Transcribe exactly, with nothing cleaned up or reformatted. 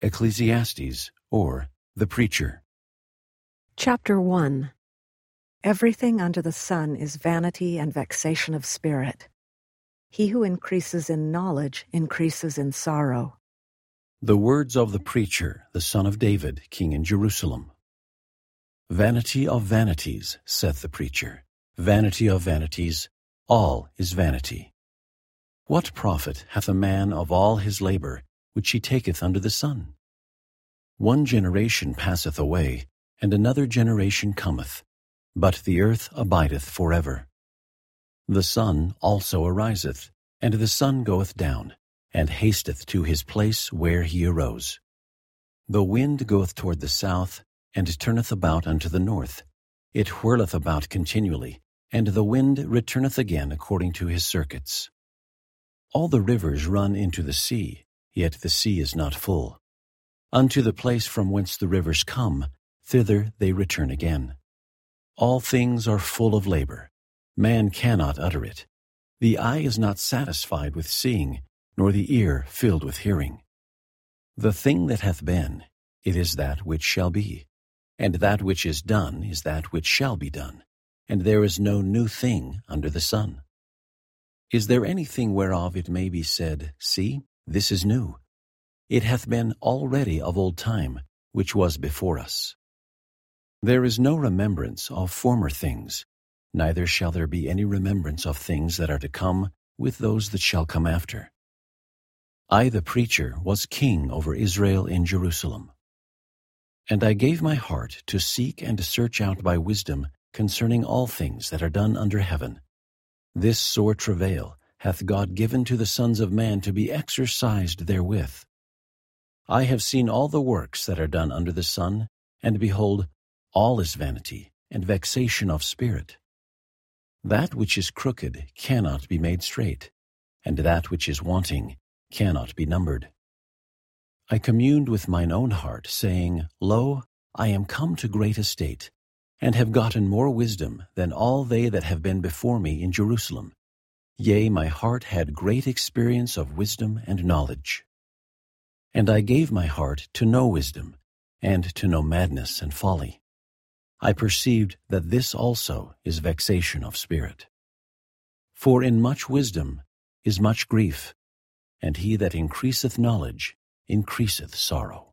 Ecclesiastes, or The Preacher. Chapter one. Everything under the sun is vanity and vexation of spirit. He who increases in knowledge increases in sorrow. The words of the preacher, the son of David, king in Jerusalem. Vanity of vanities, saith the preacher, vanity of vanities, all is vanity. What profit hath a man of all his labor which he taketh under the sun? One generation passeth away, and another generation cometh, but the earth abideth forever. The sun also ariseth, and the sun goeth down, and hasteth to his place where he arose. The wind goeth toward the south, and turneth about unto the north. It whirleth about continually, and the wind returneth again according to his circuits. All the rivers run into the sea, yet the sea is not full. Unto the place from whence the rivers come, thither they return again. All things are full of labor. Man cannot utter it. The eye is not satisfied with seeing, nor the ear filled with hearing. The thing that hath been, it is that which shall be, and that which is done is that which shall be done, and there is no new thing under the sun. Is there anything whereof it may be said, See, this is new? It hath been already of old time, which was before us. There is no remembrance of former things, neither shall there be any remembrance of things that are to come with those that shall come after. I, the preacher, was king over Israel in Jerusalem. And I gave my heart to seek and to search out by wisdom concerning all things that are done under heaven. This sore travail hath God given to the sons of man to be exercised therewith. I have seen all the works that are done under the sun, and behold, all is vanity and vexation of spirit. That which is crooked cannot be made straight, and that which is wanting cannot be numbered. I communed with mine own heart, saying, Lo, I am come to great estate, and have gotten more wisdom than all they that have been before me in Jerusalem. Yea, my heart had great experience of wisdom and knowledge. And I gave my heart to know wisdom, and to know madness and folly. I perceived that this also is vexation of spirit. For in much wisdom is much grief, and he that increaseth knowledge increaseth sorrow.